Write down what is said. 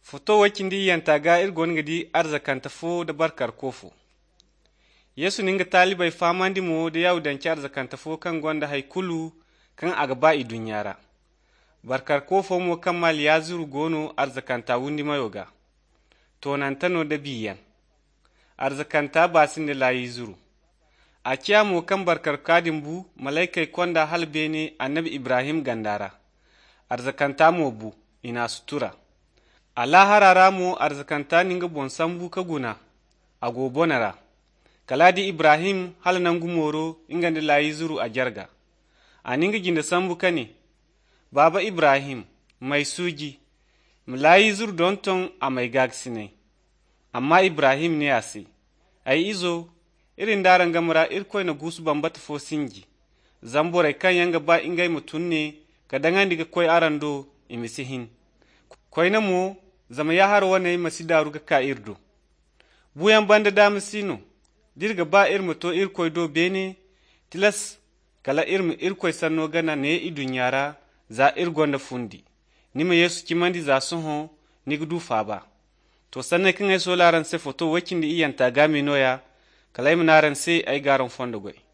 Foto wakindi yantaga irgon gidi arzakanta fo da barkar kofo. Yesu ninga talibai famandi mo da yawudanci arzakanta fo kan gonda haikulu kan agaba i dunyara. Barkar kofo mo kan mal ya zuru gono arzakanta wundi mayoga. Tonantano da biyan. Arzakanta basin da layi zuru. A kiya mo kan barkar kadin bu malaikai konda halbene annabi Ibrahim gandara. Arzakanta mo bu ina sutura. Allah harara mo arzakanta ninga bonsambu ka guna a gobonara. Kaladi Ibrahim hal nangu moro ingandi layi zuru a jarga. A ninga ginda sambu kane. Baba Ibrahim mai suji layi zuru don ton a mai gagsine. Amma Ibrahim ne ase. Ai izo irin daran gamara irkoi na gusu bambata fo singi. Zamborai kan yanga ba ingai mutun ne ka dangandi ga koi arando imisihin. Koi na mo zama ya har wane masi daru ga ka irdo. Buyan banda dama sino, dirga ba irmu to irkoi do bene, tilas kala irmu irkoi sanno gana ne i dunyara za irgonda fundi. Nima Yesu kimandi za soho nigdu faba. To sanne kan ai so laran se foto wakindi iyanta gami noya, kala imnaran se ai garan fondo goi.